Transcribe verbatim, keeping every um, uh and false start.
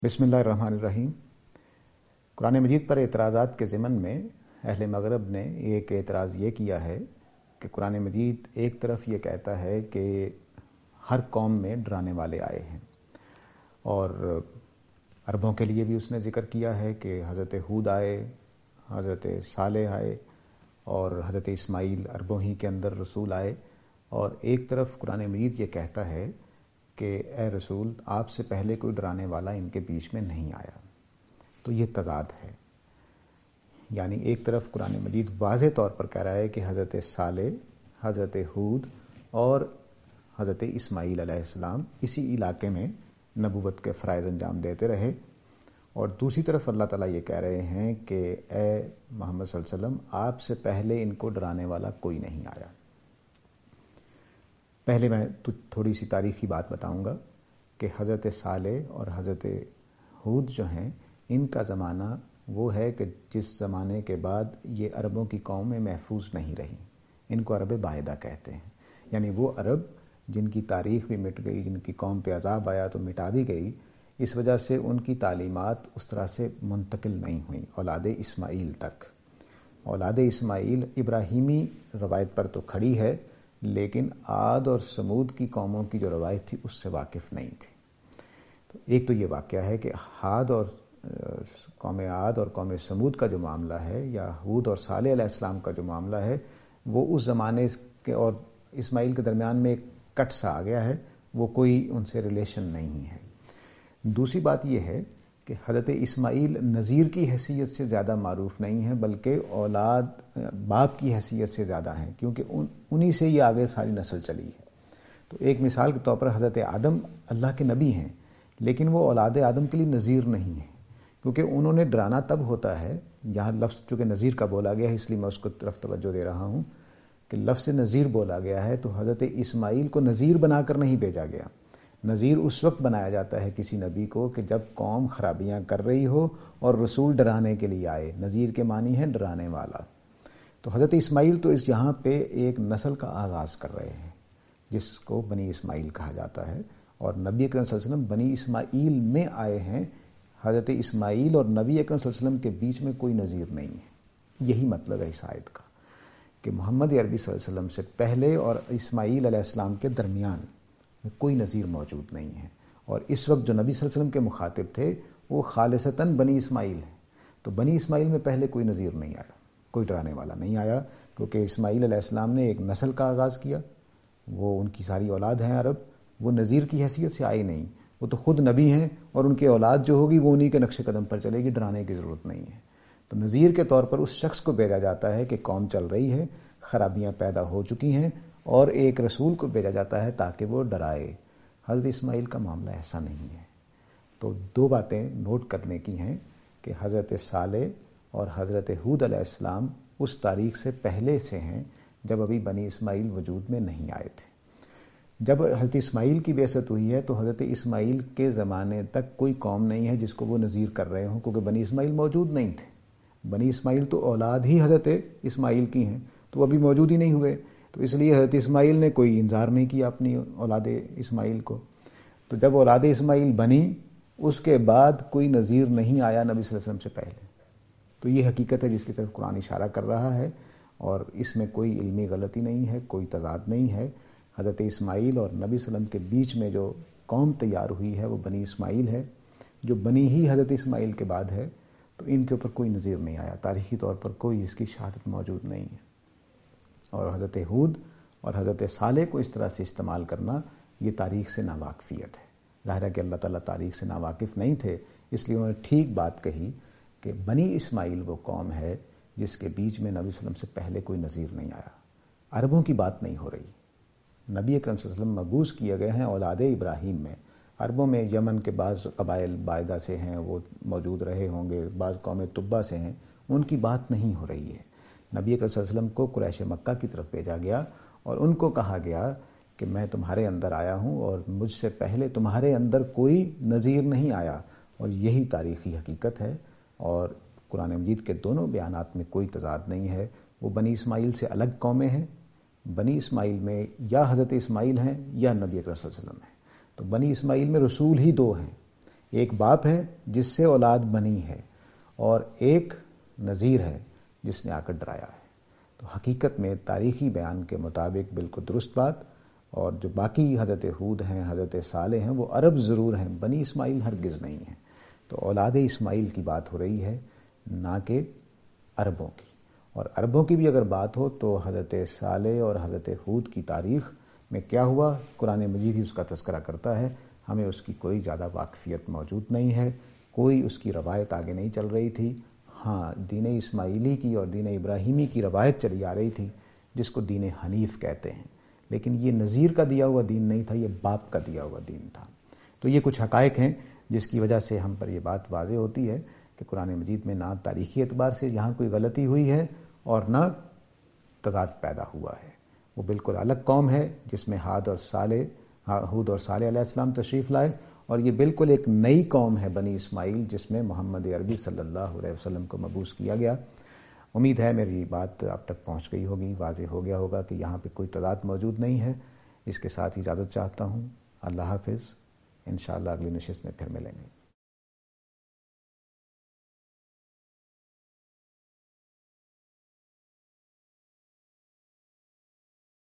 بسم اللہ الرحمن الرحیم۔ قرآن مجید پر اعتراضات کے ضمن میں اہل مغرب نے ایک اعتراض یہ کیا ہے کہ قرآن مجید ایک طرف یہ کہتا ہے کہ ہر قوم میں ڈرانے والے آئے ہیں، اور عربوں کے لیے بھی اس نے ذکر کیا ہے کہ حضرت ہود آئے، حضرت صالح آئے اور حضرت اسماعیل عربوں ہی کے اندر رسول آئے، اور ایک طرف قرآن مجید یہ کہتا ہے کہ اے رسول آپ سے پہلے کوئی ڈرانے والا ان کے بیچ میں نہیں آیا۔ تو یہ تضاد ہے، یعنی ایک طرف قرآن مجید واضح طور پر کہہ رہا ہے کہ حضرت صالح، حضرت ہود اور حضرت اسماعیل علیہ السلام اسی علاقے میں نبوت کے فرائض انجام دیتے رہے، اور دوسری طرف اللہ تعالیٰ یہ کہہ رہے ہیں کہ اے محمد صلی اللہ علیہ وسلم آپ سے پہلے ان کو ڈرانے والا کوئی نہیں آیا۔ پہلے میں تھوڑی سی تاریخی بات بتاؤں گا کہ حضرت صالح اور حضرت ہود جو ہیں ان کا زمانہ وہ ہے کہ جس زمانے کے بعد یہ عربوں کی قوم میں محفوظ نہیں رہی، ان کو عرب باعدہ کہتے ہیں، یعنی وہ عرب جن کی تاریخ بھی مٹ گئی، جن کی قوم پہ عذاب آیا تو مٹا دی گئی، اس وجہ سے ان کی تعلیمات اس طرح سے منتقل نہیں ہوئیں اولاد اسماعیل تک۔ اولاد اسماعیل ابراہیمی روایت پر تو کھڑی ہے، لیکن عاد اور سمود کی قوموں کی جو روایت تھی اس سے واقف نہیں تھی۔ تو ایک تو یہ واقعہ ہے کہ عاد اور قوم عاد اور قوم سمود کا جو معاملہ ہے، یا ہود اور صالح علیہ السلام کا جو معاملہ ہے، وہ اس زمانے کے اور اسماعیل کے درمیان میں ایک کٹ سا آ گیا ہے، وہ کوئی ان سے ریلیشن نہیں ہے۔ دوسری بات یہ ہے کہ حضرت اسماعیل نذیر کی حیثیت سے زیادہ معروف نہیں ہے، بلکہ اولاد باپ کی حیثیت سے زیادہ ہیں، کیونکہ ان انہی سے یہ آگے ساری نسل چلی ہے۔ تو ایک مثال کے طور پر حضرت آدم اللہ کے نبی ہیں، لیکن وہ اولاد آدم کے لیے نذیر نہیں ہیں، کیونکہ انہوں نے ڈرانا تب ہوتا ہے، یہاں لفظ چونکہ نذیر کا بولا گیا ہے اس لیے میں اس کو طرف توجہ دے رہا ہوں کہ لفظ نذیر بولا گیا ہے، تو حضرت اسماعیل کو نذیر بنا کر نہیں بھیجا گیا۔ نذیر اس وقت بنایا جاتا ہے کسی نبی کو کہ جب قوم خرابیاں کر رہی ہو اور رسول ڈرانے کے لیے آئے۔ نذیر کے معنی ہے ڈرانے والا۔ تو حضرت اسماعیل تو اس یہاں پہ ایک نسل کا آغاز کر رہے ہیں جس کو بنی اسماعیل کہا جاتا ہے، اور نبی اکرم صلی اللہ علیہ وسلم بنی اسماعیل میں آئے ہیں۔ حضرت اسماعیل اور نبی اکرم صلی اللہ علیہ وسلم کے بیچ میں کوئی نذیر نہیں ہے۔ یہی مطلب ہے اس آیت کا کہ محمد عربی صلی اللہ علیہ وسلم سے پہلے اور اسماعیل علیہ السلام کے درمیان میں کوئی نذیر موجود نہیں ہے، اور اس وقت جو نبی صلی اللہ علیہ وسلم کے مخاطب تھے وہ خالصتاً بنی اسماعیل ہیں۔ تو بنی اسماعیل میں پہلے کوئی نذیر نہیں آیا، کوئی ڈرانے والا نہیں آیا، کیونکہ اسماعیل علیہ السلام نے ایک نسل کا آغاز کیا، وہ ان کی ساری اولاد ہیں عرب، وہ نذیر کی حیثیت سے آئی نہیں، وہ تو خود نبی ہیں، اور ان کی اولاد جو ہوگی وہ انہی کے نقش قدم پر چلے گی، ڈرانے کی ضرورت نہیں ہے۔ تو نذیر کے طور پر اس شخص کو بھیجا جاتا ہے کہ قوم چل رہی ہے، خرابیاں پیدا ہو چکی ہیں، اور ایک رسول کو بھیجا جاتا ہے تاکہ وہ ڈرائے۔ حضرت اسماعیل کا معاملہ ایسا نہیں ہے۔ تو دو باتیں نوٹ کرنے کی ہیں کہ حضرت صالح اور حضرت ہود علیہ السلام اس تاریخ سے پہلے سے ہیں جب ابھی بنی اسماعیل وجود میں نہیں آئے تھے۔ جب حضرت اسماعیل کی بعثت ہوئی ہے تو حضرت اسماعیل کے زمانے تک کوئی قوم نہیں ہے جس کو وہ نذیر کر رہے ہوں، کیونکہ بنی اسماعیل موجود نہیں تھے۔ بنی اسماعیل تو اولاد ہی حضرت اسماعیل کی ہیں، تو وہ ابھی موجود ہی نہیں ہوئے، تو اس لیے حضرت اسماعیل نے کوئی انذار نہیں کیا اپنی اولاد اسماعیل کو۔ تو جب اولاد اسماعیل بنی اس کے بعد کوئی نذیر نہیں آیا نبی صلی اللہ علیہ وسلم سے پہلے۔ تو یہ حقیقت ہے جس کی طرف قرآن اشارہ کر رہا ہے، اور اس میں کوئی علمی غلطی نہیں ہے، کوئی تضاد نہیں ہے۔ حضرت اسماعیل اور نبی صلی اللہ علیہ وسلم کے بیچ میں جو قوم تیار ہوئی ہے وہ بنی اسماعیل ہے، جو بنی ہی حضرت اسماعیل کے بعد ہے، تو ان کے اوپر کوئی نذیر نہیں آیا، تاریخی طور پر کوئی اس کی شہادت موجود نہیں ہے۔ اور حضرت ہود اور حضرت صالح کو اس طرح سے استعمال کرنا یہ تاریخ سے ناواقفیت ہے۔ ظاہر ہے کہ اللہ تعالیٰ تاریخ سے ناواقف نہیں تھے، اس لیے انہوں نے ٹھیک بات کہی کہ بنی اسماعیل وہ قوم ہے جس کے بیچ میں نبی صلی اللہ علیہ وسلم سے پہلے کوئی نذیر نہیں آیا۔ عربوں کی بات نہیں ہو رہی۔ نبی اکرم صلی اللہ علیہ وسلم مبعوث کیے گئے ہیں اولاد ابراہیم میں۔ عربوں میں یمن کے بعض قبائل باعدہ سے ہیں، وہ موجود رہے ہوں گے، بعض قوم تبا سے ہیں، ان کی بات نہیں ہو رہی ہے۔ نبی اکرم صلی اللہ علیہ وسلم کو قریش مکہ کی طرف بھیجا گیا، اور ان کو کہا گیا کہ میں تمہارے اندر آیا ہوں اور مجھ سے پہلے تمہارے اندر کوئی نذیر نہیں آیا، اور یہی تاریخی حقیقت ہے۔ اور قرآن مجید کے دونوں بیانات میں کوئی تضاد نہیں ہے۔ وہ بنی اسماعیل سے الگ قومیں ہیں، بنی اسماعیل میں یا حضرت اسماعیل ہیں یا نبی اکرم صلی اللہ علیہ وسلم ہیں۔ تو بنی اسماعیل میں رسول ہی دو ہیں، ایک باپ ہے جس سے اولاد بنی ہے اور ایک نذیر ہے جس نے آ کر ڈرایا ہے. تو حقیقت میں تاریخی بیان کے مطابق بالکل درست بات. اور جو باقی حضرت ہود ہیں، حضرت صالح ہیں، وہ عرب ضرور ہیں، بنی اسماعیل ہرگز نہیں ہیں. تو اولاد اسماعیل کی بات ہو رہی ہے، نہ کہ عربوں کی. اور عربوں کی بھی اگر بات ہو تو حضرت صالح اور حضرت ہود کی تاریخ میں کیا ہوا، قرآن مجید ہی اس کا تذکرہ کرتا ہے. ہمیں اس کی کوئی زیادہ واقفیت موجود نہیں ہے، کوئی اس کی روایت آگے نہیں چل رہی تھی. ہاں، دین اسماعیلی کی اور دین ابراہیمی کی روایت چلی آ رہی تھی جس کو دین حنیف کہتے ہیں، لیکن یہ نذیر کا دیا ہوا دین نہیں تھا، یہ باپ کا دیا ہوا دین تھا. تو یہ کچھ حقائق ہیں جس کی وجہ سے ہم پر یہ بات واضح ہوتی ہے کہ قرآن مجید میں نہ تاریخی اعتبار سے یہاں کوئی غلطی ہوئی ہے اور نہ تضاد پیدا ہوا ہے. وہ بالکل الگ قوم ہے جس میں ہاد اور صالح ہود اور صالح علیہ السلام تشریف لائے، اور یہ بالکل ایک نئی قوم ہے بنی اسماعیل جس میں محمد عربی صلی اللہ علیہ وسلم کو مبعوث کیا گیا. امید ہے میری بات آپ تک پہنچ گئی ہوگی، واضح ہو گیا ہوگا کہ یہاں پہ کوئی تضاد موجود نہیں ہے. اس کے ساتھ اجازت چاہتا ہوں. اللہ حافظ. انشاءاللہ اگلی نشست میں پھر ملیں گے.